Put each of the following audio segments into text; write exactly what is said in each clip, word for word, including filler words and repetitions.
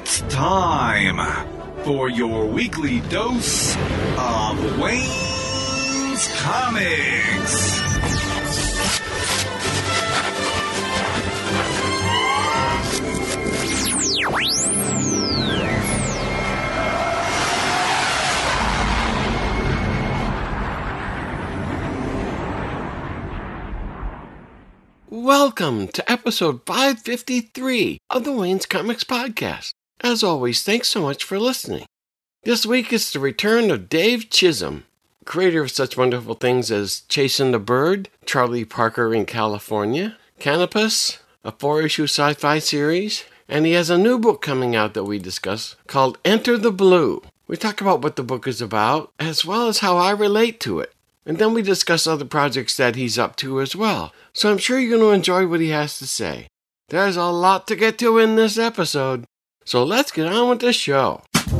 It's time for your weekly dose of Wayne's Comics. Welcome to episode five fifty-three of the Wayne's Comics Podcast. As always, thanks so much for listening. This week is the return of Dave Chisholm, creator of such wonderful things as Chasing the Bird, Charlie Parker in California, Canopus, a four-issue sci-fi series, and he has a new book coming out that we discuss called Enter the Blue. We talk about what the book is about, as well as how I relate to it. And then we discuss other projects that he's up to as well. So I'm sure you're going to enjoy what he has to say. There's a lot to get to in this episode. So let's get on with the show.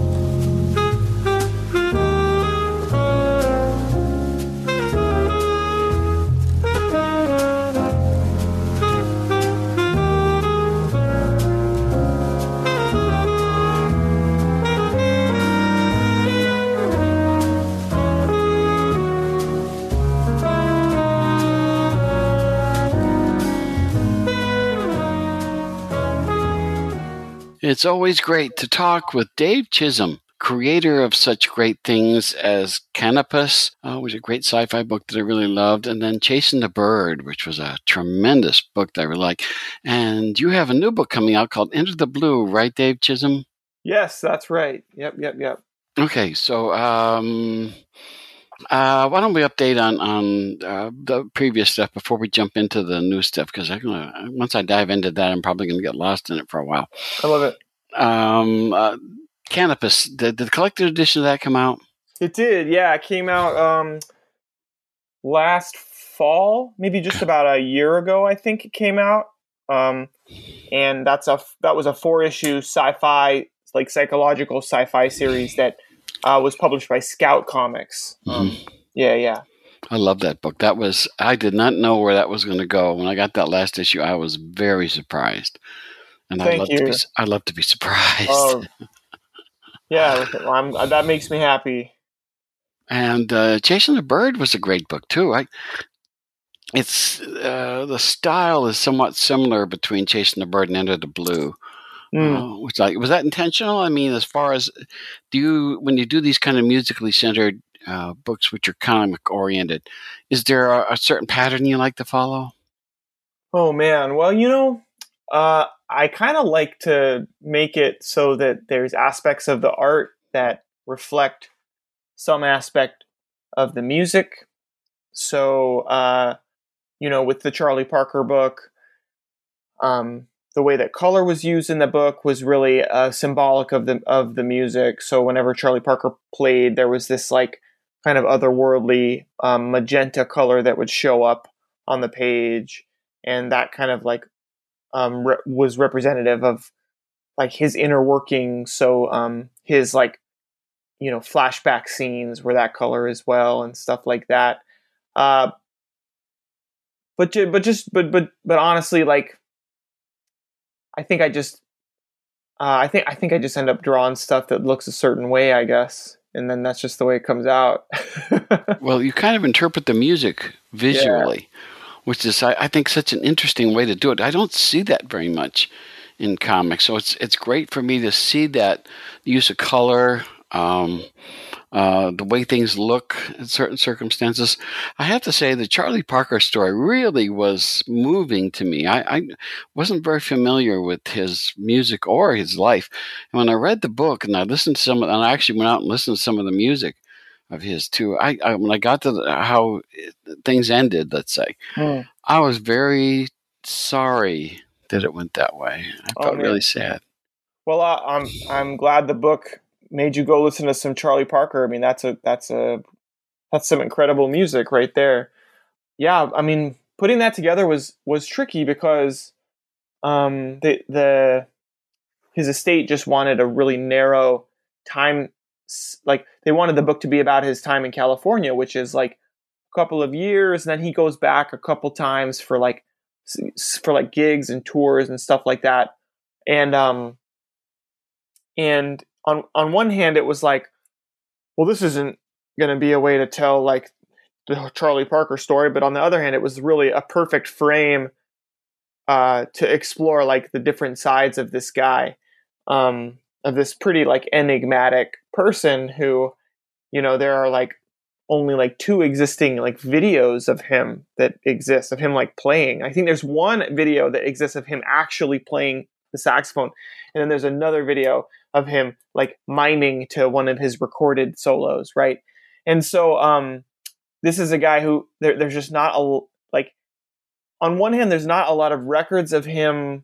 It's always great to talk with Dave Chisholm, creator of such great things as Canopus, uh, which is a great sci-fi book that I really loved, and then Chasing the Bird, which was a tremendous book that I really like. And you have a new book coming out called Enter the Blue, right, Dave Chisholm? Yes, that's right. Yep, yep, yep. Okay, so um, uh, why don't we update on, on uh, the previous stuff before we jump into the new stuff? Because once I dive into that, I'm probably going to get lost in it for a while. I love it. Um, uh, Canopus, did, did the collected edition of that come out? It did, yeah. It came out um, last fall, maybe just about a year ago, I think it came out. Um, and that's a that was a four-issue sci-fi, like psychological sci-fi series that uh, was published by Scout Comics. Um, mm-hmm. Yeah, yeah. I love that book. That was I did not know where that was going to go. When I got that last issue, I was very surprised. And Thank I love you. to be I love to be surprised. Oh, yeah, I'm, that makes me happy. And uh, Chasing the Bird was a great book too. I, it's uh, the style is somewhat similar between Chasing the Bird and Enter the Blue. Mm. Uh, which like was that intentional? I mean, as far as do you when you do these kind of musically centered uh, books, which are comic oriented, is there a, a certain pattern you like to follow? Oh man, well you know. Uh, I kind of like to make it so that there's aspects of the art that reflect some aspect of the music. So, uh, you know, with the Charlie Parker book, um, the way that color was used in the book was really uh, symbolic of the of the music. So whenever Charlie Parker played, there was this like kind of otherworldly um, magenta color that would show up on the page, and that kind of like Um, re- was representative of like his inner working. So um, his like, you know, flashback scenes were that color as well and stuff like that. Uh, but, ju- but just, but, but, but honestly, like, I think I just, uh, I think, I think I just end up drawing stuff that looks a certain way, I guess. And then that's just the way it comes out. Well, you kind of interpret the music visually. Yeah. Which is, I, I think, such an interesting way to do it. I don't see that very much in comics, so it's it's great for me to see that the use of color, um, uh, the way things look in certain circumstances. I have to say, the Charlie Parker story really was moving to me. I, I wasn't very familiar with his music or his life, and when I read the book and I listened to some, and I actually went out and listened to some of the music of his too. I, I when I got to the, how it, things ended, let's say, mm. I was very sorry that it went that way. I felt oh, really sad. Well, uh, I'm I'm glad the book made you go listen to some Charlie Parker. I mean, that's a that's a that's some incredible music right there. Yeah, I mean, putting that together was was tricky because um, the the his estate just wanted a really narrow time. Like they wanted the book to be about his time in California, which is like a couple of years, and then he goes back a couple times for like for like gigs and tours and stuff like that. And um And on on one hand, it was like, well, this isn't going to be a way to tell like the Charlie Parker story, but on the other hand, it was really a perfect frame uh, to explore like the different sides of this guy, um, of this pretty like enigmatic person who, you know, there are like only like two existing like videos of him that exist of him like playing. I think there's one video that exists of him actually playing the saxophone, and then there's another video of him like miming to one of his recorded solos, right? And so um, this is a guy who there, there's just not a like. On one hand, there's not a lot of records of him,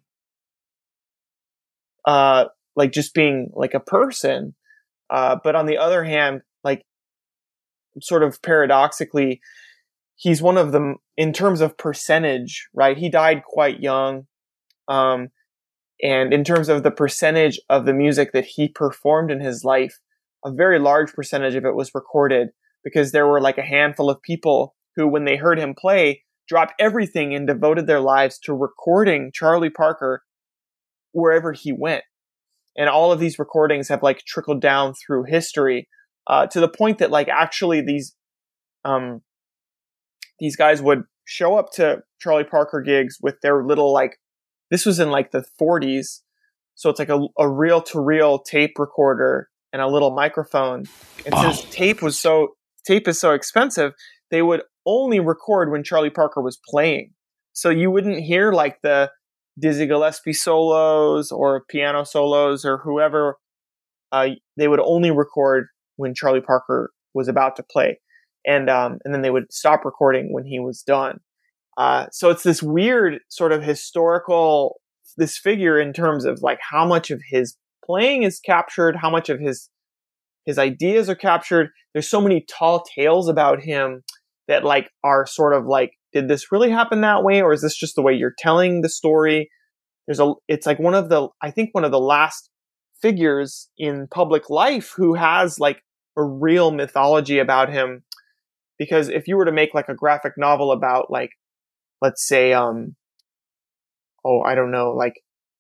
uh, like just being like a person, uh, but on the other hand, like sort of paradoxically, he's one of them in terms of percentage, right? He died quite young, um, and in terms of the percentage of the music that he performed in his life, a very large percentage of it was recorded because there were like a handful of people who, when they heard him play, dropped everything and devoted their lives to recording Charlie Parker wherever he went. And all of these recordings have like trickled down through history uh, to the point that like actually these um, these guys would show up to Charlie Parker gigs with their little like, this was in like the forties. So it's like a, a reel to reel tape recorder and a little microphone. And Wow. since tape was so tape is so expensive, they would only record when Charlie Parker was playing. So you wouldn't hear like the Dizzy Gillespie solos or piano solos or whoever. Uh, they would only record when Charlie Parker was about to play. And um, and then they would stop recording when he was done. Uh, so it's this weird sort of historical, this figure in terms of like how much of his playing is captured, how much of his his ideas are captured. There's so many tall tales about him that like are sort of like, did this really happen that way, or is this just the way you're telling the story? There's a, it's like one of the, I think one of the last figures in public life who has like a real mythology about him. Because if you were to make like a graphic novel about like, let's say, um, oh, I don't know, like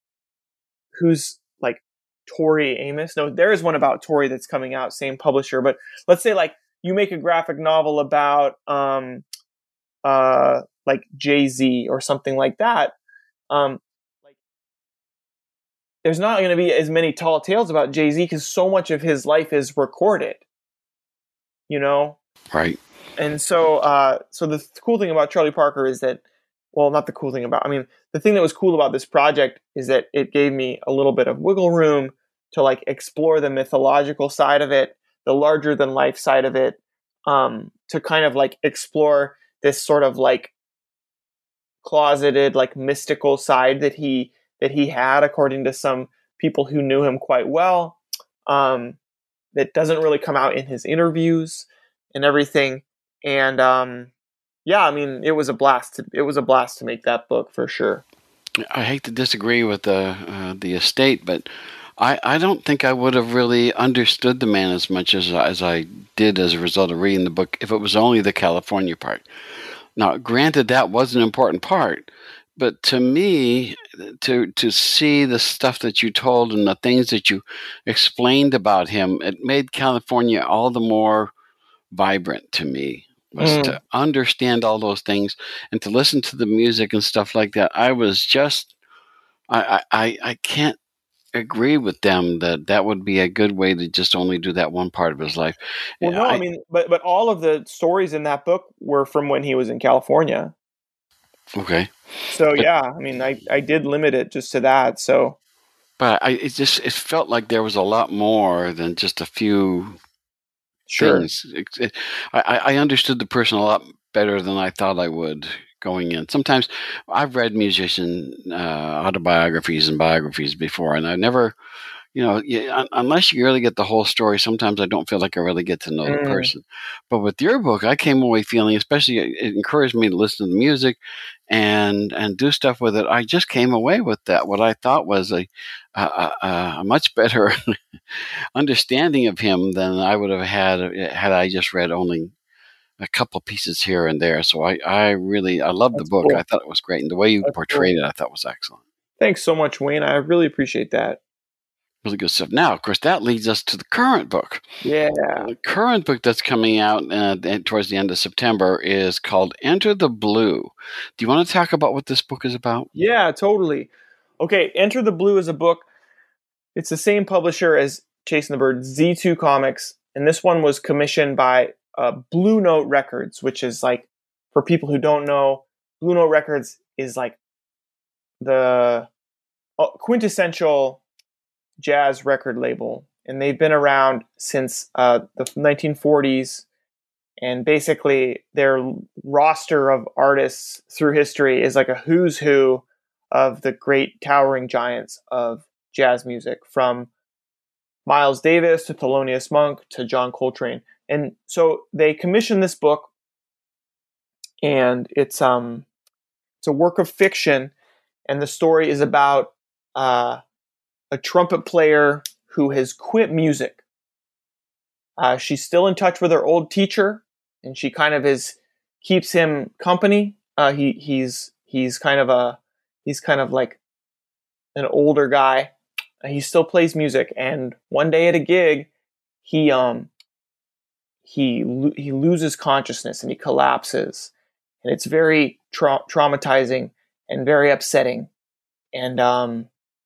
who's like Tori Amos? No, there is one about Tori that's coming out, same publisher. But let's say like you make a graphic novel about um, uh, like Jay-Z or something like that. Um, like there's not going to be as many tall tales about Jay-Z because so much of his life is recorded, you know? Right. And so, uh, so the th- cool thing about Charlie Parker is that, well, not the cool thing about, I mean, the thing that was cool about this project is that it gave me a little bit of wiggle room to like explore the mythological side of it, the larger than life side of it, um, to kind of like explore this sort of like closeted, like mystical side that he, that he had, according to some people who knew him quite well, um, that doesn't really come out in his interviews and everything. And, um, yeah, I mean, it was a blast. To, it was a blast to make that book for sure. I hate to disagree with the uh, the estate, but I, I don't think I would have really understood the man as much as as I did as a result of reading the book if it was only the California part. Now, granted, that was an important part, but to me, to to see the stuff that you told and the things that you explained about him, it made California all the more vibrant to me. Was mm. to understand all those things and to listen to the music and stuff like that. I was just, I, I, I can't agree with them that that would be a good way to just only do that one part of his life. Well, no, I, I mean, but but all of the stories in that book were from when he was in California. Okay. So but, yeah, I mean, I, I did limit it just to that. So, but I it just it felt like there was a lot more than just a few. Sure. Things. It, it, I, I understood the person a lot better than I thought I would going in. Sometimes I've read musician uh, autobiographies and biographies before, and I never, you know, you, unless you really get the whole story, sometimes I don't feel like I really get to know mm. the person. But with your book, I came away feeling, especially it encouraged me to listen to the music and and do stuff with it. I just came away with that, what I thought was a, a, a, a much better understanding of him than I would have had had I just read only a couple pieces here and there. So I, I really, I love the book. Cool. I thought it was great. And the way you That's portrayed cool. it, I thought was excellent. Thanks so much, Wayne. I really appreciate that. Really good stuff. Now, of course, that leads us to the current book. Yeah. The current book that's coming out uh, towards the end of September is called Enter the Blue. Do you want to talk about what this book is about? Yeah, totally. Okay, Enter the Blue is a book. It's the same publisher as Chasing the Bird, Z two Comics, and this one was commissioned by uh, Blue Note Records, which is like, for people who don't know, Blue Note Records is like the quintessential jazz record label, and they've been around since uh, the nineteen forties, and basically their roster of artists through history is like a who's who of the great towering giants of jazz music, from Miles Davis to Thelonious Monk to John Coltrane. And so they commissioned this book, and it's um it's a work of fiction, and the story is about uh a trumpet player who has quit music. Uh, she's still in touch with her old teacher, and she kind of is keeps him company. Uh, he he's he's kind of a he's kind of like an older guy. He still plays music, and one day at a gig, he um he he loses consciousness and he collapses, and it's very tra- traumatizing and very upsetting. And um.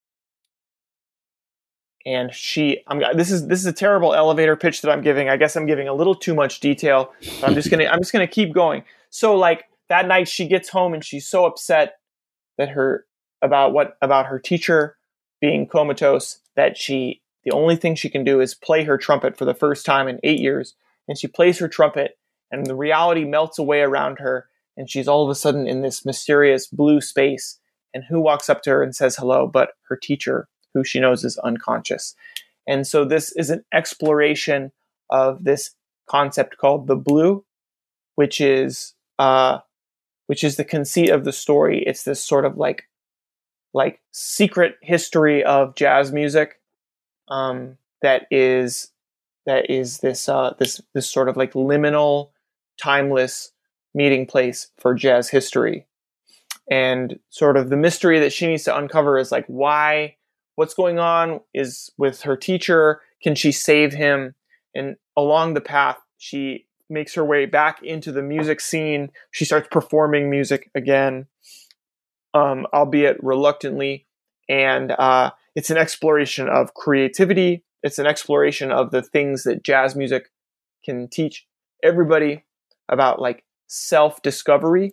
And she, I'm, this is this is a terrible elevator pitch that I'm giving. I guess I'm giving a little too much detail. But I'm just gonna I'm just gonna keep going. So like that night, she gets home and she's so upset that her about what about her teacher being comatose that she the only thing she can do is play her trumpet for the first time in eight years. And she plays her trumpet, and the reality melts away around her, and she's all of a sudden in this mysterious blue space. And who walks up to her and says hello but her teacher, who she knows is unconscious. And so this is an exploration of this concept called the blue, which is uh, which is the conceit of the story. It's this sort of like like secret history of jazz music um, that is that is this uh, this this sort of like liminal, timeless meeting place for jazz history. And sort of the mystery that she needs to uncover is like why. What's going on is with her teacher. Can she save him? And along the path, she makes her way back into the music scene. She starts performing music again, um, albeit reluctantly. And uh, it's an exploration of creativity. It's an exploration of the things that jazz music can teach everybody about, like self-discovery.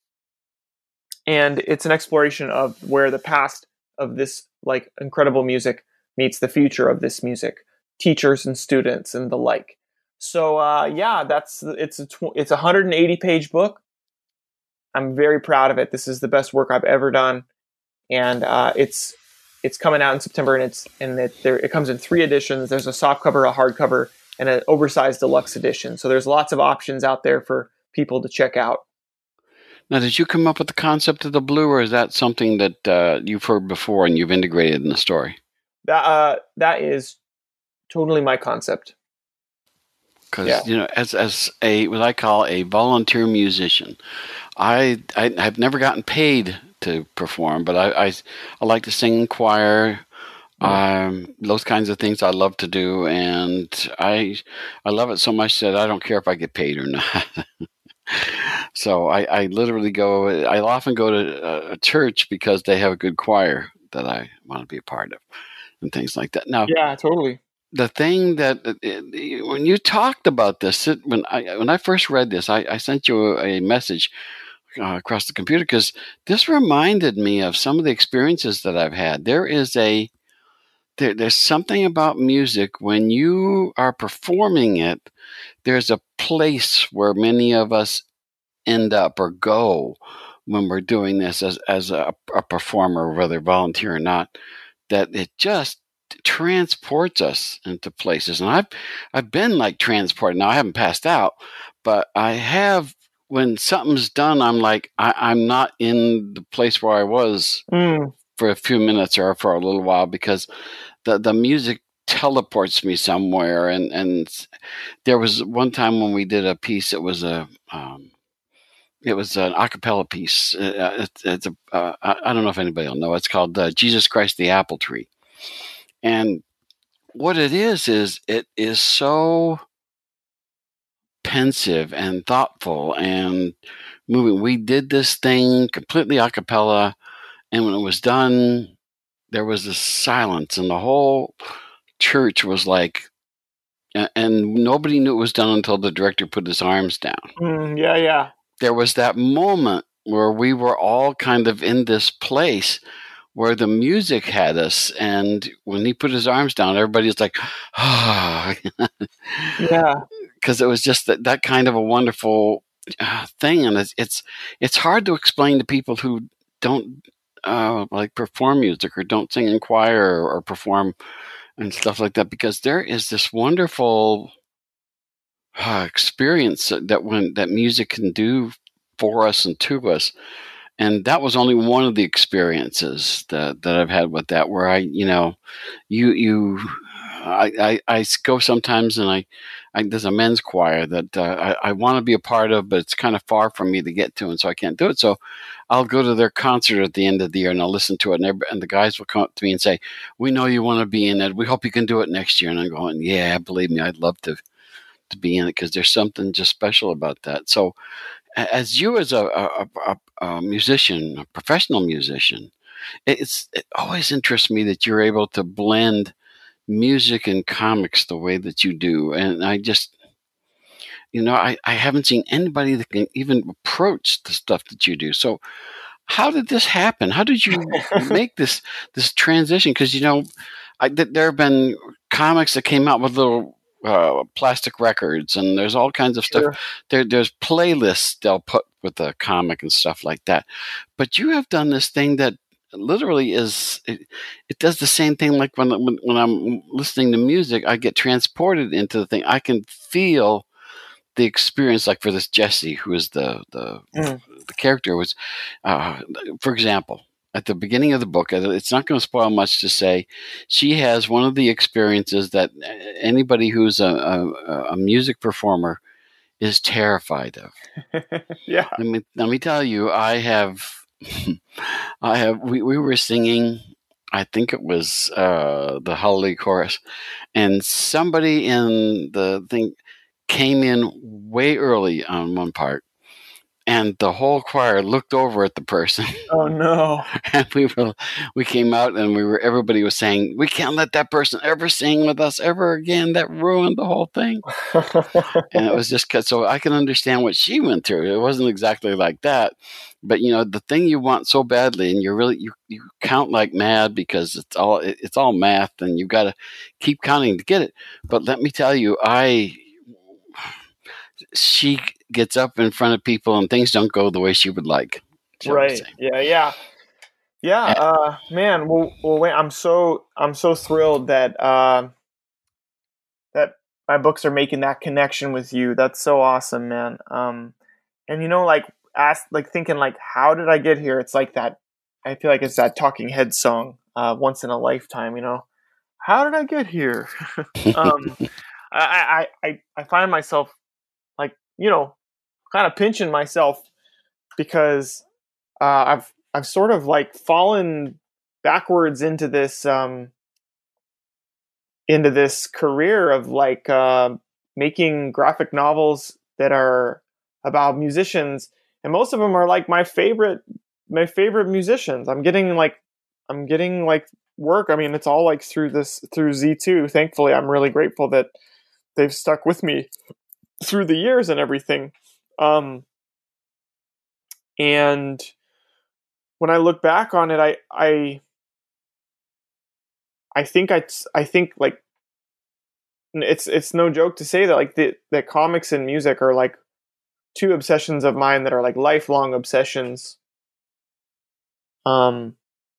And it's an exploration of where the past of this like incredible music meets the future of this music, teachers and students and the like. So uh, yeah, that's it's a tw- it's a one hundred eighty page book. I'm very proud of it. This is the best work I've ever done, and uh, it's it's coming out in September, and it's and it there it comes in three editions. There's a softcover, a hardcover, and an oversized deluxe edition. So there's lots of options out there for people to check out. Now, did you come up with the concept of the blue, or is that something that uh, you've heard before and you've integrated in the story? That uh, that is totally my concept. Because yeah. you know, as as a what I call a volunteer musician, I I have never gotten paid to perform, but I I, I like to sing in choir. Um, those kinds of things I love to do, and I I love it so much that I don't care if I get paid or not. So I, I literally go, I often go to a church because they have a good choir that I want to be a part of and things like that. Now, yeah, totally. The thing that, when you talked about this, it, when I when I first read this, I, I sent you a message uh, across the computer because this reminded me of some of the experiences that I've had. There is a, there, there's something about music when you are performing it, there's a place where many of us end up or go when we're doing this as as a, a performer, whether volunteer or not, that it just transports us into places. And I've I've been like transported. Now I haven't passed out, but I have. When something's done, I'm like I, I'm not in the place where I was mm. for a few minutes or for a little while because the the music teleports me somewhere. And and there was one time when we did a piece. It was a um, It was an a cappella piece. Uh, it's, it's a, uh, I don't know if anybody will know. It's called uh, Jesus Christ the Apple Tree. And what it is is it is so pensive and thoughtful and moving. We did this thing completely a cappella, and when it was done, there was this silence, and the whole church was like, and nobody knew it was done until the director put his arms down. Mm, yeah, yeah. There was that moment where we were all kind of in this place where the music had us, and when he put his arms down, everybody's like, ah. Yeah. Because it was just that, that kind of a wonderful uh, thing. And it's, it's, it's hard to explain to people who don't uh, like perform music or don't sing in choir or, or perform and stuff like that, because there is this wonderful uh, experience that when that music can do for us and to us. And that was only one of the experiences that, that I've had with that, where I, you know, you, you, I, I, I go sometimes and I, I, there's a men's choir that uh, I, I want to be a part of, but it's kind of far from me to get to. And so I can't do it. So I'll go to their concert at the end of the year and I'll listen to it. And, and the guys will come up to me and say, we know you want to be in it. We hope you can do it next year. And I'm going, yeah, believe me, I'd love to, to be in it, because there's something just special about that. So as you, as a, a, a, a musician, a professional musician, it's, it always interests me that you're able to blend music and comics the way that you do. And I just, you know, I, I haven't seen anybody that can even approach the stuff that you do. So how did this happen? How did you make this, this transition? Because, you know, I, there have been comics that came out with little uh, plastic records, and there's all kinds of stuff. Sure. There, there's playlists they'll put with the comic and stuff like that. But you have done this thing that literally is, it, it does the same thing. Like when, when when I'm listening to music, I get transported into the thing. I can feel the experience. Like for this Jessie, who is the the, mm. the character, was, uh, for example, at the beginning of the book, it's not going to spoil much to say, she has one of the experiences that anybody who's a, a, a music performer is terrified of. Yeah. Let me let me tell you, I have. I have. We, we were singing, I think it was uh, the Holiday Chorus, and somebody in the thing came in way early on one part, and the whole choir looked over at the person. Oh no! And we were, we came out, and we were. Everybody was saying, "We can't let that person ever sing with us ever again." That ruined the whole thing. And it was just cause, so I can understand what she went through. It wasn't exactly like that, but you know, the thing you want so badly, and you're really you, you count like mad, because it's all it, it's all math, and you've got to keep counting to get it. But let me tell you, I she gets up in front of people, and things don't go the way she would like. Right? Yeah, yeah, yeah. And, uh, man, well, well, wait. I'm so I'm so thrilled that uh, that my books are making that connection with you. That's so awesome, man. Um, and you know, like ask, like thinking, like, how did I get here? It's like that. I feel like it's that Talking Heads song, uh, "Once in a Lifetime." You know, how did I get here? um, I, I I I find myself, like, you know, kind of pinching myself, because uh, I've I've sort of like fallen backwards into this um, into this career of like uh, making graphic novels that are about musicians, and most of them are like my favorite my favorite musicians. I'm getting like I'm getting like work. I mean, it's all like through this through Z two. Thankfully, I'm really grateful that they've stuck with me through the years and everything. Um, and when I look back on it, I, I, I think I, I think like it's, it's no joke to say that like the, that comics and music are like two obsessions of mine that are like lifelong obsessions. Um,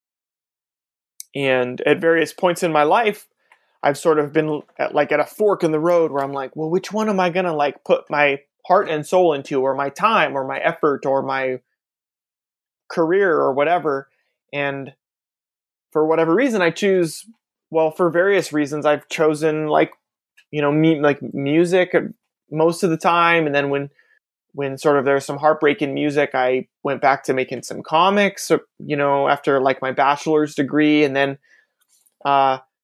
and at various points in my life, I've sort of been at, like at a fork in the road where I'm like, well, which one am I going to like put my heart and soul into, or my time, or my effort, or my career, or whatever. And for whatever reason, I choose, well, for various reasons, I've chosen like, you know, me, like music most of the time. And then when, when sort of there's some heartbreak in music, I went back to making some comics, you know, after like my bachelor's degree. And then, uh,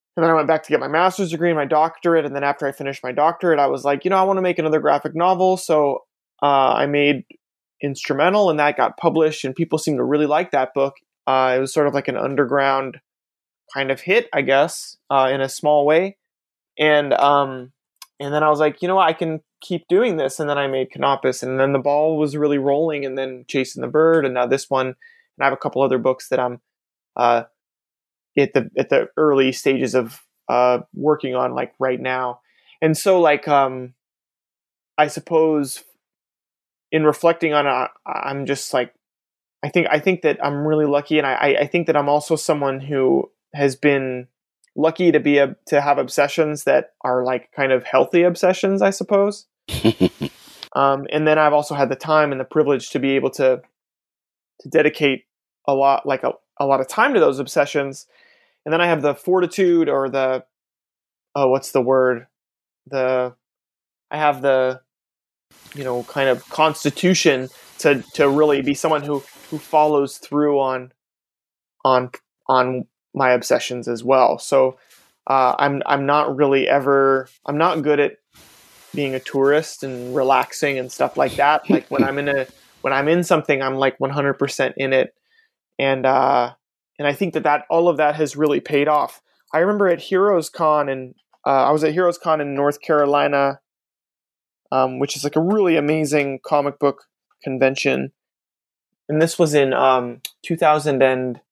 And then I went back to get my master's degree and my doctorate. And then after I finished my doctorate, I was like, you know, I want to make another graphic novel. So uh, I made Instrumental, and that got published, and people seemed to really like that book. Uh, it was sort of like an underground kind of hit, I guess, uh, in a small way. And um, and then I was like, you know what, I can keep doing this. And then I made Canopus, and then the ball was really rolling, and then Chasing the Bird, and now this one. And I have a couple other books that I'm uh, at the at the early stages of uh, working on, like right now. And so, like, um, I suppose in reflecting on it, I'm just like, I think I think that I'm really lucky, and I I think that I'm also someone who has been lucky to be a, to have obsessions that are like kind of healthy obsessions, I suppose. um, and then I've also had the time and the privilege to be able to to dedicate a lot, like a, a lot of time to those obsessions. And then I have the fortitude, or the oh, what's the word? The I have the you know kind of constitution to to really be someone who who follows through on on on my obsessions as well. So uh, I'm I'm not really ever I'm not good at being a tourist and relaxing and stuff like that. Like when I'm in a when I'm in something, I'm like one hundred percent in it, and uh, and I think that that all of that has really paid off. I remember at Heroes Con, and uh, I was at Heroes Con in North Carolina, um, which is like a really amazing comic book convention, and this was in um, two thousand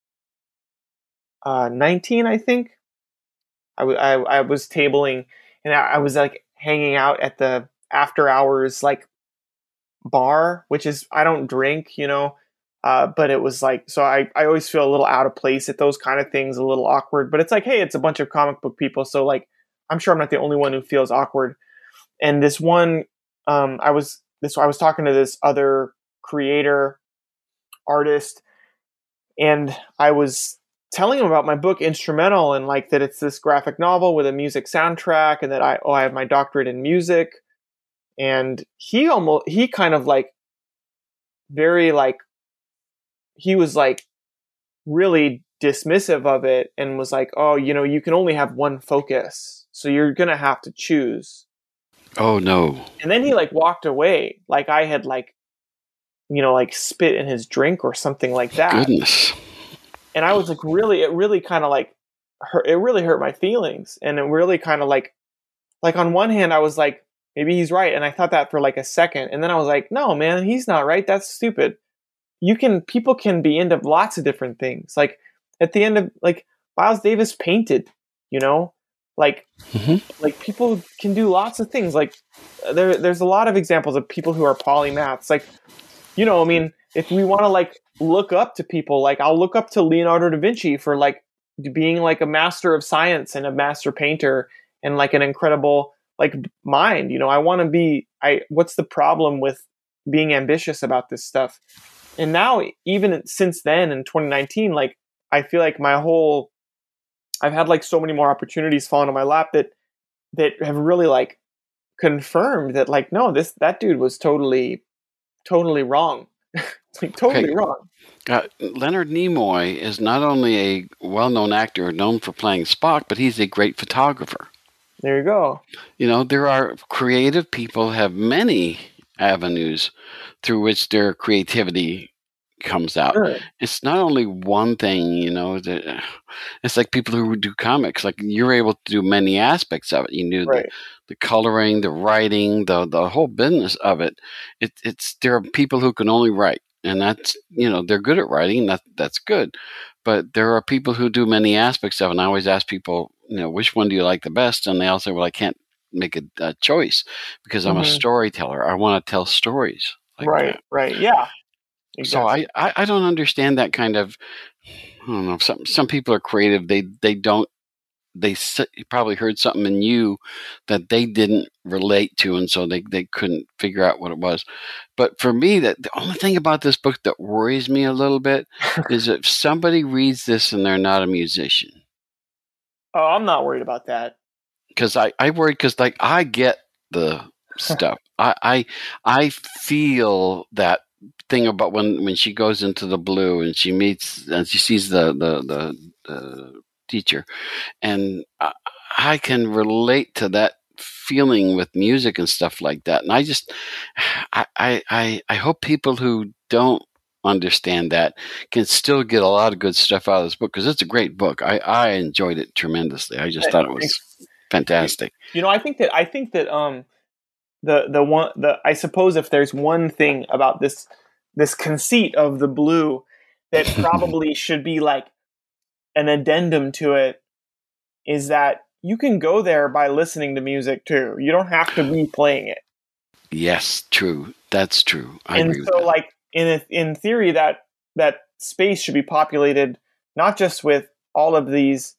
nineteen, I think. I, w- I, I was tabling, and I, I was like hanging out at the after hours like bar, which is, I don't drink, you know, uh, but it was like, so I, I always feel a little out of place at those kind of things, a little awkward, but it's like, hey, it's a bunch of comic book people, so like, I'm sure I'm not the only one who feels awkward. And this one, um, I was this I was talking to this other creator, artist, and I was telling him about my book Instrumental, and like that it's this graphic novel with a music soundtrack, and that I oh I have my doctorate in music. And he almost he kind of like very like he was like really dismissive of it, and was like, oh, you know, you can only have one focus, so you're gonna have to choose. Oh no. And then he like walked away, like I had like you know like spit in his drink or something like that. Goodness. And I was like, really, it really kind of like, hurt, it really hurt my feelings. And it really kind of like, like on one hand, I was like, maybe he's right. And I thought that for like a second. And then I was like, no, man, he's not right. That's stupid. You can, people can be into lots of different things. Like at the end of, like Miles Davis painted, you know, like, mm-hmm. like people can do lots of things. Like there, there's a lot of examples of people who are polymaths. Like, you know, I mean, if we want to like look up to people, like I'll look up to Leonardo da Vinci for like being like a master of science and a master painter and like an incredible like mind. You know, I want to be, I, what's the problem with being ambitious about this stuff? And now, even since then in twenty nineteen, like I feel like my whole, I've had like so many more opportunities fall into my lap that, that have really like confirmed that like, no, this, that dude was totally, totally wrong. Like totally okay. wrong. Uh, Leonard Nimoy is not only a well-known actor known for playing Spock, but he's a great photographer. There you go. You know, there are creative people have many avenues through which their creativity comes out. Sure. It's not only one thing, you know. The, it's like people who do comics. Like you're able to do many aspects of it. You do right. the, the coloring, the writing, the the whole business of it. It. It's there are people who can only write, and that's you know they're good at writing. That that's good, but there are people who do many aspects of it. And I always ask people, you know, which one do you like the best? And they all say, well, I can't make a, a choice because I'm mm-hmm. a storyteller. I want to tell stories. Like right. that. Right. Yeah. Exactly. So I, I, I don't understand that kind of, I don't know, some some people are creative. They they don't, they probably heard something in you that they didn't relate to, and so they, they couldn't figure out what it was. But for me, that the only thing about this book that worries me a little bit is if somebody reads this and they're not a musician. Oh, I'm not worried about that. Because I, I worry because like I get the stuff. I, I I feel that thing about when, when she goes into the blue and she meets and she sees the the the, the teacher. And I, I can relate to that feeling with music and stuff like that. And I just, I, I, I, I hope people who don't understand that can still get a lot of good stuff out of this book, because it's a great book. I, I enjoyed it tremendously. I just thought it was fantastic. You know, I think that I think that um the the one the I suppose if there's one thing about this this conceit of the blue that probably should be like an addendum to it, is that you can go there by listening to music too. You don't have to be playing it. Yes, true. That's true. I and agree so with that. like in a, in theory that that space should be populated not just with all of these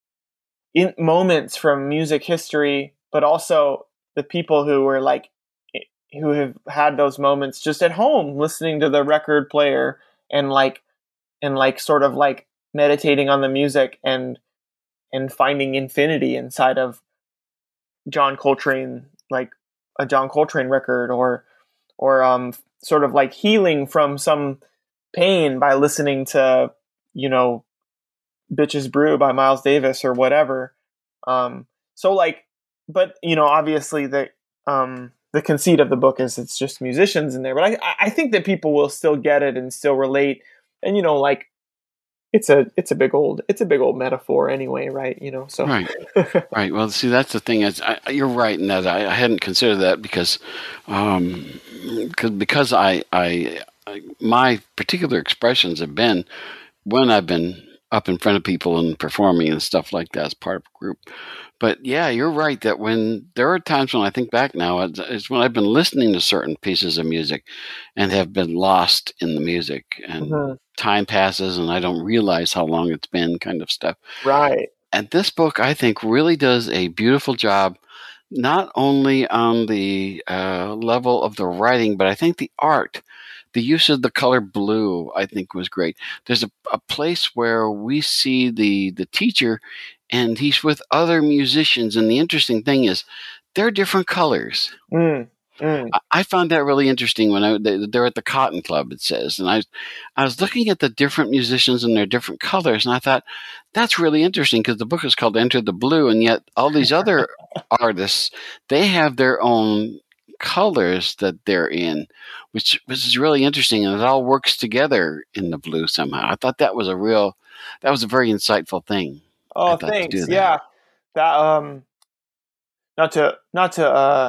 in moments from music history, but also the people who were like who have had those moments just at home listening to the record player and like and like sort of like meditating on the music and and finding infinity inside of John Coltrane, like a John Coltrane record, or or um sort of like healing from some pain by listening to, you know, Bitches Brew by Miles Davis or whatever. Um, so like, but you know, obviously the, um, the conceit of the book is it's just musicians in there, but I, I think that people will still get it and still relate. And, you know, like it's a, it's a big old, it's a big old metaphor anyway. Right. You know, so. Right. Right. Well, see, that's the thing is I, you're right in that I, I hadn't considered that because, um, cause, because I, I, I, my particular expressions have been when I've been up in front of people and performing and stuff like that as part of a group. But yeah, you're right that when there are times when I think back now, it's, it's when I've been listening to certain pieces of music and have been lost in the music, and Mhm. time passes and I don't realize how long it's been, kind of stuff. Right. And this book, I think, really does a beautiful job, not only on the uh, level of the writing, but I think the art. The use of the color blue, I think, was great. There's a, a place where we see the, the teacher, and he's with other musicians. And the interesting thing is, they're different colors. Mm. Mm. I, I found that really interesting when I they, they're at the Cotton Club. It says, and I, I was looking at the different musicians and their different colors, and I thought that's really interesting because the book is called Enter the Blue, and yet all these other artists, they have their own colors that they're in, which, which is really interesting, and it all works together in the blue somehow. I thought that was a real, that was a very insightful thing. Oh, thanks. Yeah, that um, not to not to uh,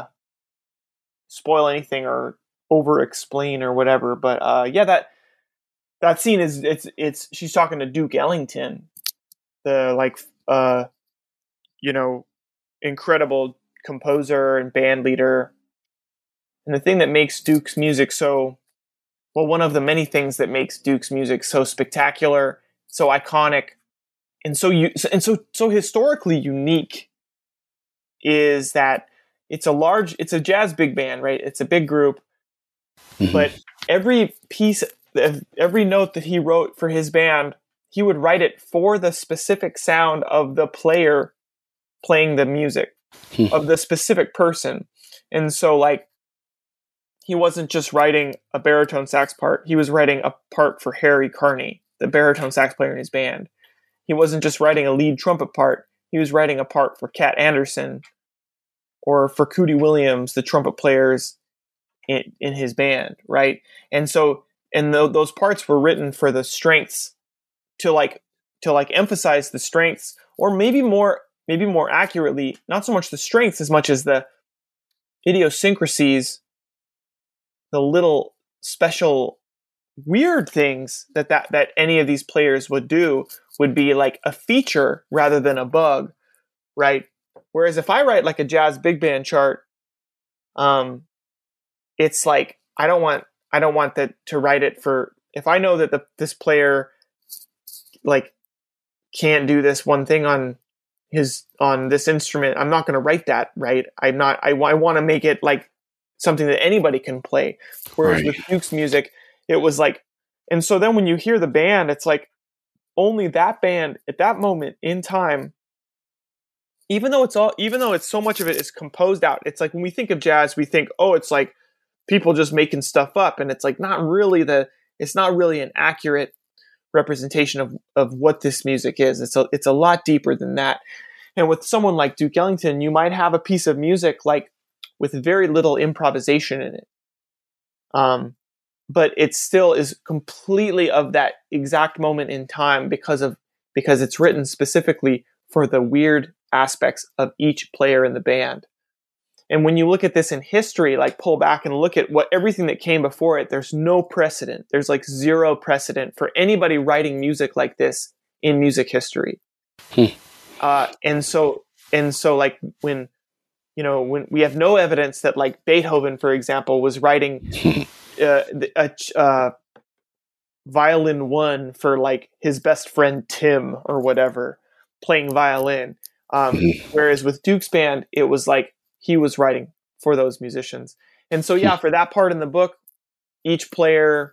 spoil anything or over explain or whatever, but uh, yeah, that that scene is it's it's she's talking to Duke Ellington, the like uh, you know, incredible composer and band leader. And the thing that makes Duke's music so, well, one of the many things that makes Duke's music so spectacular, so iconic, and so you and so so historically unique, is that it's a large, it's a jazz big band, right? It's a big group, Mm-hmm. but every piece, every note that he wrote for his band, he would write it for the specific sound of the player playing the music, of the specific person, and so like. He wasn't just writing a baritone sax part. He was writing a part for Harry Carney, the baritone sax player in his band. He wasn't just writing a lead trumpet part. He was writing a part for Cat Anderson or for Cootie Williams, the trumpet players in, in his band, right? And so, and th- those parts were written for the strengths to like to like emphasize the strengths, or maybe more, maybe more accurately, not so much the strengths as much as the idiosyncrasies, the little special weird things that, that that any of these players would do would be like a feature rather than a bug, right? Whereas if I write like a jazz big band chart, um, it's like I don't want I don't want that to write it for, if I know that the this player like can't do this one thing on his on this instrument, I'm not going to write that, right? I'm not I, I want to make it like something that anybody can play. Whereas Right. with Duke's music, it was like, and so then when you hear the band, it's like only that band at that moment in time, even though it's all, even though it's so much of it is composed out, it's like when we think of jazz, we think, oh, it's like people just making stuff up. And it's like not really the, it's not really an accurate representation of of what this music is. It's a it's a lot deeper than that. And with someone like Duke Ellington, you might have a piece of music like with very little improvisation in it. Um, but it still is completely of that exact moment in time because of because it's written specifically for the weird aspects of each player in the band. And when you look at this in history, like pull back and look at what everything that came before it, there's no precedent. There's like zero precedent for anybody writing music like this in music history. Hmm. Uh, and so, and so like when, you know, when we have no evidence that like Beethoven, for example, was writing uh, a, uh, violin one for like his best friend, Tim or whatever, playing violin. Um, whereas with Duke's band, it was like, he was writing for those musicians. And so, yeah, for that part in the book, each player,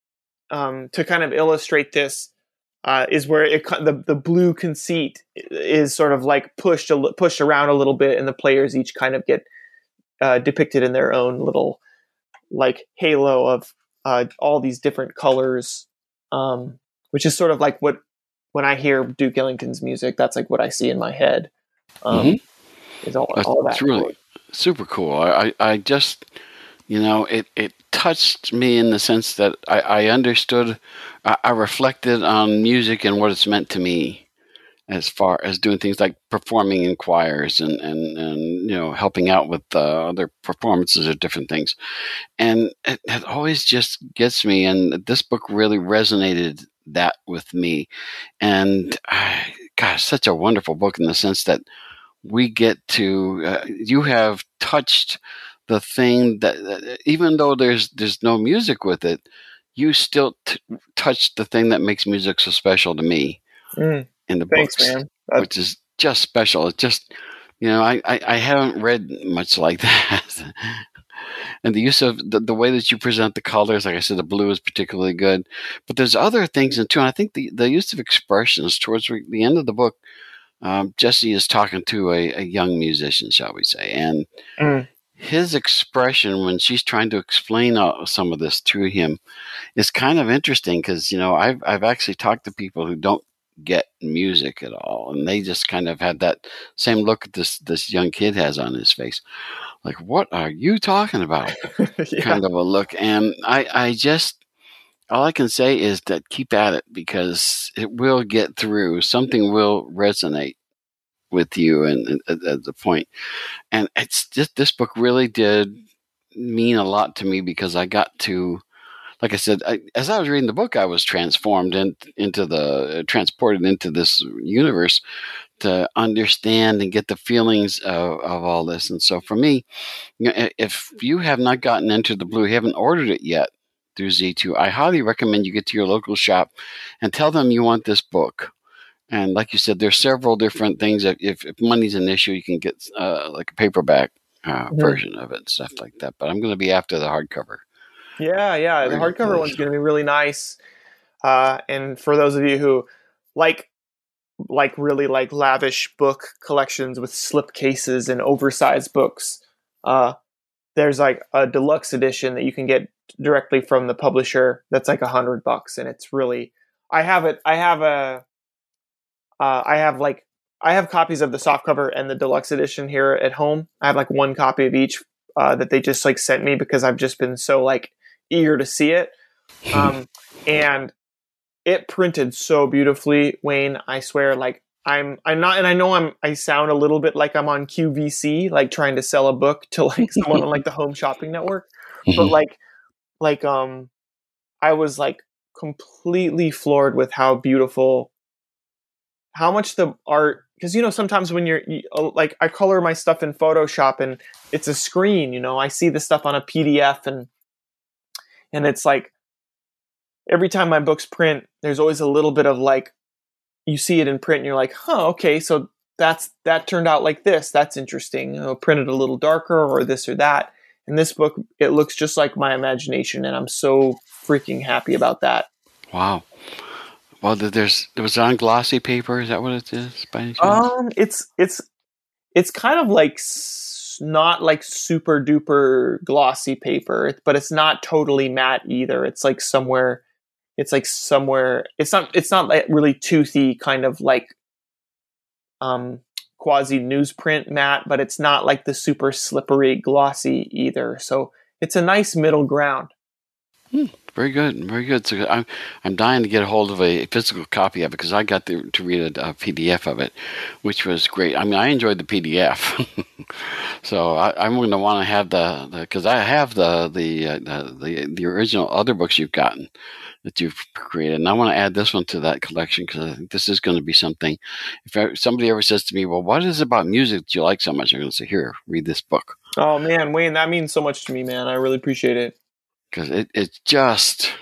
um, to kind of illustrate this, uh, is where it, the, the blue conceit is sort of like pushed, a, pushed around a little bit, and the players each kind of get uh, depicted in their own little like halo of uh, all these different colors, um, which is sort of like what, when I hear Duke Ellington's music, that's like what I see in my head. Um, mm-hmm. Is all, all that. It's really super cool. I, I just, you know, it, it touched me in the sense that I, I understood, I, I reflected on music and what it's meant to me as far as doing things like performing in choirs and, and, and you know, helping out with uh, other performances of different things. And it, it always just gets me. And this book really resonated that with me. And uh, gosh, such a wonderful book in the sense that we get to, uh, you have touched the thing that, uh, even though there's there's no music with it, you still t- touched the thing that makes music so special to me mm. in the Thanks, books, man. which is just special. It's just, you know, I, I, I haven't read much like that. And the use of the, the way that you present the colors, like I said, the blue is particularly good. But there's other things in too. And I think the, the use of expressions towards the end of the book, Um, Jesse is talking to a, a young musician, shall we say, and mm. his expression when she's trying to explain uh, some of this to him is kind of interesting because, you know, I've I've actually talked to people who don't get music at all, and they just kind of had that same look that this this young kid has on his face, like, "What are you talking about?" yeah. Kind of a look, and I I just. All I can say is that keep at it because it will get through. Something will resonate with you and at the point. And it's just, this book really did mean a lot to me because I got to, like I said, I, as I was reading the book, I was transformed in, into the, transported into this universe to understand and get the feelings of, of all this. And so for me, you know, if you have not gotten Enter the Blue, you haven't ordered it yet, through Z two, I highly recommend you get to your local shop and tell them you want this book. And like you said, there's several different things. If, if, if money's an issue, you can get uh, like a paperback uh, mm-hmm. version of it, stuff like that. But I'm going to be after the hardcover. Yeah, yeah. The hardcover one's going to be really nice. Uh, and for those of you who like, like really like lavish book collections with slip cases and oversized books, uh, there's like a deluxe edition that you can get directly from the publisher. That's like a hundred bucks. And it's really, I have it. I have a, uh, I have like, I have copies of the softcover and the deluxe edition here at home. I have like one copy of each, uh, that they just like sent me because I've just been so like eager to see it. Um, and it printed so beautifully, Wayne, I swear, like, I'm I'm not, and I know I'm I sound a little bit like I'm on Q V C, like trying to sell a book to like someone on like the Home Shopping Network, but like like um I was like completely floored with how beautiful, how much the art, because you know sometimes when you're you, like I color my stuff in Photoshop and it's a screen, you know, I see the stuff on a P D F and and it's like every time my books print, there's always a little bit of like, you see it in print and you're like, huh, okay, so that's that turned out like this. That's interesting. You know, printed a little darker or this or that. In this book, it looks just like my imagination, and I'm so freaking happy about that. Wow. Well, there's there was on glossy paper. Is that what it is? By any chance? Um, it's it's it's kind of like s- not like super duper glossy paper, but it's not totally matte either. It's like somewhere it's like somewhere. It's not. It's not like really toothy, kind of like um, quasi newsprint matte, but it's not like the super slippery, glossy either. So it's a nice middle ground. Hmm, very good, very good. So I'm I'm dying to get a hold of a physical copy of it because I got to, to read a, a P D F of it, which was great. I mean, I enjoyed the P D F, so I, I'm going to want to have the because I have the the, uh, the the the original other books you've gotten that you've created, and I want to add this one to that collection because I think this is going to be something. If I, somebody ever says to me, "Well, what is it about music that you like so much?" I'm going to say, "Here, read this book." Oh man, Wayne, that means so much to me, man. I really appreciate it. Because it, it's just,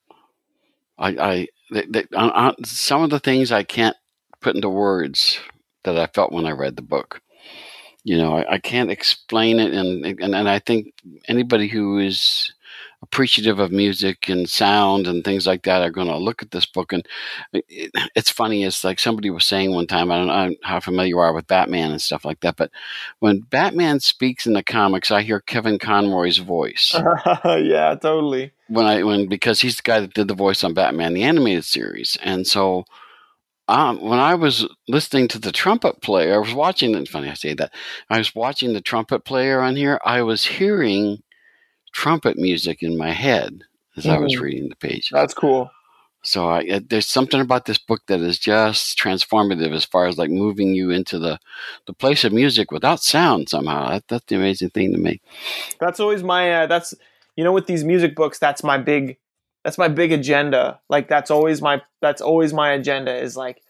I, I, they, they, uh, uh, some of the things I can't put into words that I felt when I read the book. You know, I, I can't explain it, and, and and I think anybody who is appreciative of music and sound and things like that are going to look at this book. And it, it's funny, it's like somebody was saying one time, I don't know how familiar you are with Batman and stuff like that, but when Batman speaks in the comics, I hear Kevin Conroy's voice. Yeah, totally. When I when because he's the guy that did the voice on Batman the animated series, and so um, when I was listening to the trumpet player, I was watching. It's funny I say that. I was watching the trumpet player on here. I was hearing trumpet music in my head as mm. I was reading the pages. That's cool. So I, there's something about this book that is just transformative as far as like moving you into the, the place of music without sound somehow. That, that's the amazing thing to me. That's always my, uh, that's, you know, with these music books, that's my big, that's my big agenda. Like that's always my, that's always my agenda is like,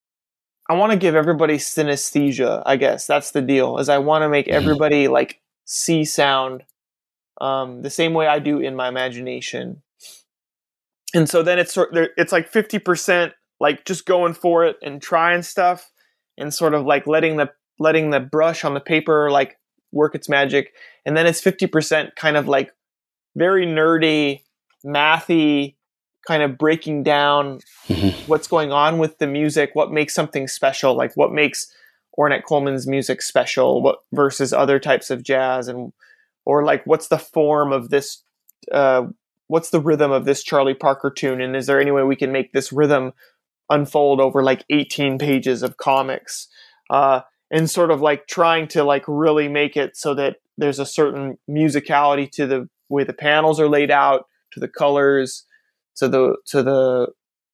I want to give everybody synesthesia, I guess. That's the deal, is I want to make everybody like see sound um, the same way I do in my imagination. And so then it's sort it's like fifty percent like just going for it and trying stuff and sort of like letting the letting the brush on the paper like work its magic. And then it's fifty percent kind of like very nerdy, mathy, kind of breaking down what's going on with the music, what makes something special, like what makes Ornette Coleman's music special, what versus other types of jazz, and or like what's the form of this uh what's the rhythm of this Charlie Parker tune, and is there any way we can make this rhythm unfold over like eighteen pages of comics, uh and sort of like trying to like really make it so that there's a certain musicality to the way the panels are laid out, to the colors, to the to the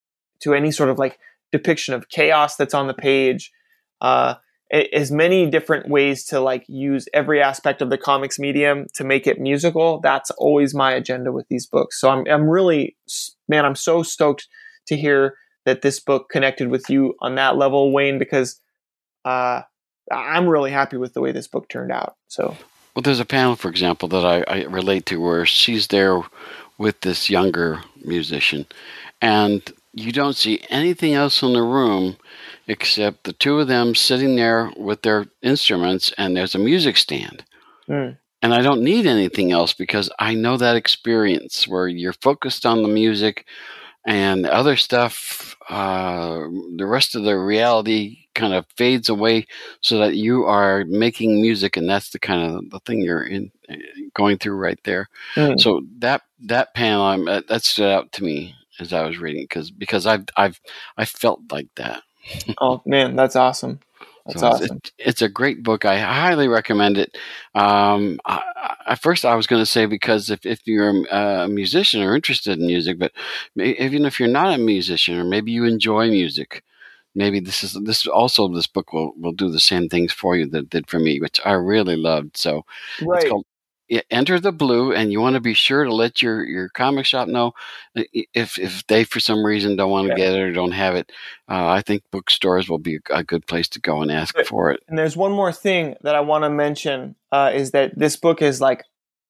to any sort of like depiction of chaos that's on the page, uh as many different ways to like use every aspect of the comics medium to make it musical. That's always my agenda with these books. So I'm I'm really, man, I'm so stoked to hear that this book connected with you on that level, Wayne, because uh, I'm really happy with the way this book turned out. So, well, there's a panel, for example, that I, I relate to where she's there with this younger musician, and you don't see anything else in the room except the two of them sitting there with their instruments, and there's a music stand. Mm. And I don't need anything else because I know that experience where you're focused on the music and the other stuff, uh, the rest of the reality kind of fades away so that you are making music, and that's the kind of the thing you're in going through right there. Mm. So that that panel, I'm, that stood out to me as I was reading because because I've I've I felt like that. Oh man, that's awesome. That's so awesome. It's, it's a great book. I highly recommend it. Um, I, at first, I was going to say because if, if you're a musician or interested in music, but even if you're not a musician or maybe you enjoy music, maybe this is this also this book will, will do the same things for you that it did for me, which I really loved. So right. It's called Enter the Blue, and you want to be sure to let your, your comic shop know if if they for some reason don't want to okay. get it or don't have it. Uh, I think bookstores will be a good place to go and ask but, for it. And there's one more thing that I want to mention uh, is that this book is like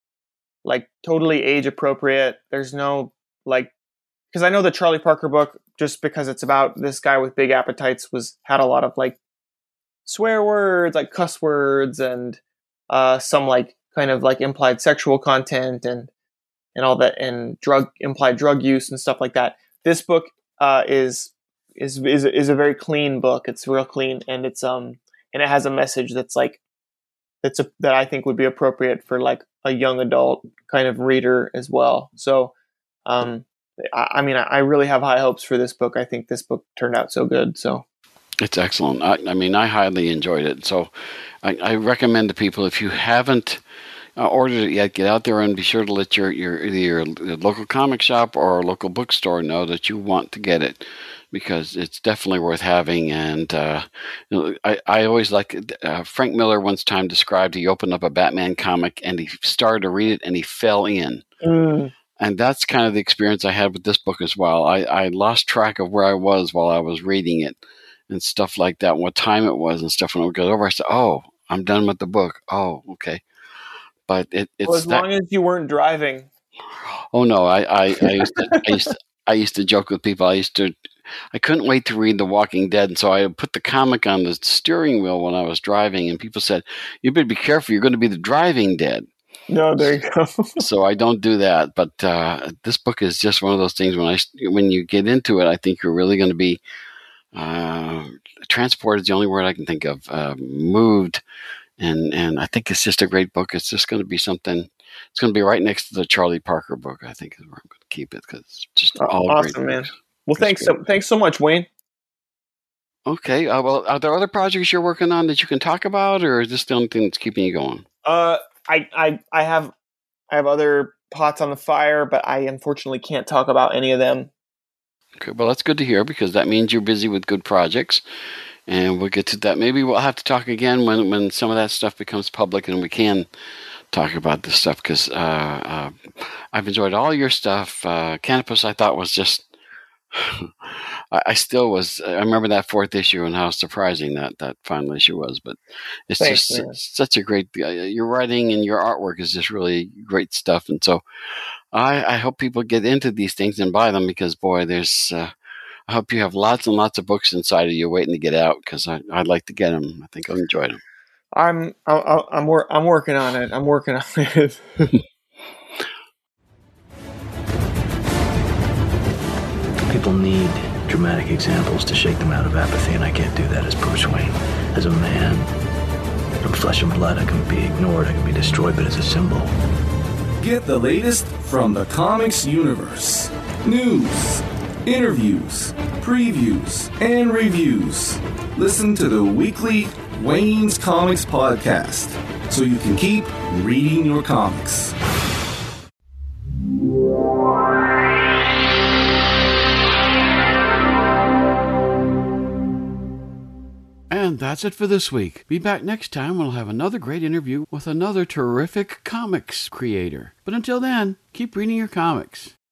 like totally age appropriate. There's no like because I know the Charlie Parker book, just because it's about this guy with big appetites, was had a lot of like swear words, like cuss words, and uh, some like kind of like implied sexual content and and all that, and drug implied drug use and stuff like that. This book uh, is is is is a very clean book. It's real clean, and it's um and it has a message that's like that's a, that I think would be appropriate for like a young adult kind of reader as well. So um I, I mean, I, I really have high hopes for this book. I think this book turned out so good. So it's excellent. I, I mean, I highly enjoyed it. So I, I recommend to people, if you haven't uh, ordered it yet, get out there and be sure to let your, your either your local comic shop or local bookstore know that you want to get it, because it's definitely worth having. And uh, you know, I, I always like, uh, Frank Miller once time described, he opened up a Batman comic and he started to read it and he fell in. Mm. And that's kind of the experience I had with this book as well. I, I lost track of where I was while I was reading it and stuff like that, and what time it was and stuff. When it goes over, I said, oh, I'm done with the book. Oh, okay. But it, it's well, as that, long as you weren't driving. Oh no, I, I, I used to I used to, I used to joke with people. I used to I couldn't wait to read The Walking Dead, and so I would put the comic on the steering wheel when I was driving, and people said, "You better be careful. You're going to be the driving dead." No, there you go. So I don't do that. But uh, this book is just one of those things. When I when you get into it, I think you're really going to be uh, transported. Is the only word I can think of. Uh, moved. And and I think it's just a great book. It's just going to be something. It's going to be right next to the Charlie Parker book, I think, is where I'm going to keep it, because it's just all awesome, great man. books. Well, thanks so thanks so much, Wayne. Okay. Uh, well, are there other projects you're working on that you can talk about, or is this the only thing that's keeping you going? Uh, I I I have I have other pots on the fire, but I unfortunately can't talk about any of them. Okay. Well, that's good to hear, because that means you're busy with good projects. And we'll get to that. Maybe we'll have to talk again when, when some of that stuff becomes public and we can talk about this stuff, because uh, uh, I've enjoyed all your stuff. Uh, Canopus, I thought, was just... I, I still was... I remember that fourth issue and how surprising that, that final issue was. But it's Thanks, just man. such a great... Uh, your writing and your artwork is just really great stuff. And so I, I hope people get into these things and buy them, because, boy, there's... Uh, I hope you have lots and lots of books inside of you waiting to get out, because I'd like to get them. I think I'll enjoy them. I'm I'm I'm, wor- I'm working on it. I'm working on it. People need dramatic examples to shake them out of apathy, and I can't do that as Bruce Wayne. As a man, from flesh and blood, I can be ignored, I can be destroyed, but as a symbol. Get the latest from the comics universe. News, interviews, previews, and reviews. Listen to the weekly Wayne's Comics podcast so you can keep reading your comics. And that's it for this week. Be back next time when we'll have another great interview with another terrific comics creator. But until then, keep reading your comics.